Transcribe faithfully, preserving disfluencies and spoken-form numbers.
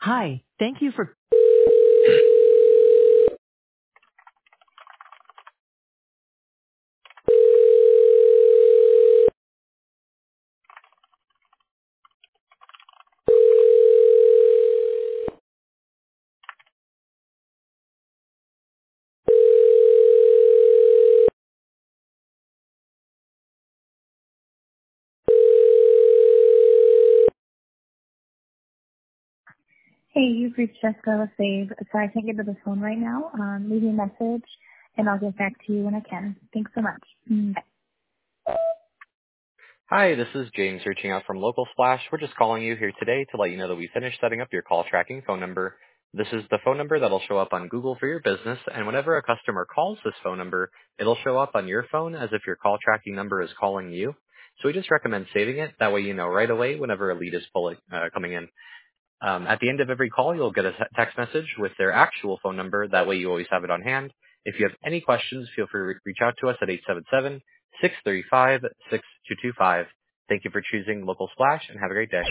Hi, thank you for. Hey, you've reached Jessica LaFave. Sorry, I can't get to the phone right now. Um, leave me a message, and I'll get back to you when I can. Thanks so much. Mm, bye. Hi, this is James reaching out from Local Splash. We're just calling you here today to let you know that we finished setting up your call tracking phone number. This is the phone number that'll show up on Google for your business, and whenever a customer calls this phone number, it'll show up on your phone as if your call tracking number is calling you. So we just recommend saving it. That way you know right away whenever a lead is pulling, uh, coming in. Um, at the end of every call, you'll get a te- text message with their actual phone number. That way you always have it on hand. If you have any questions, feel free to re- reach out to us at eight seven seven, six three five, six two two five. Thank you for choosing Local Splash, and have a great day.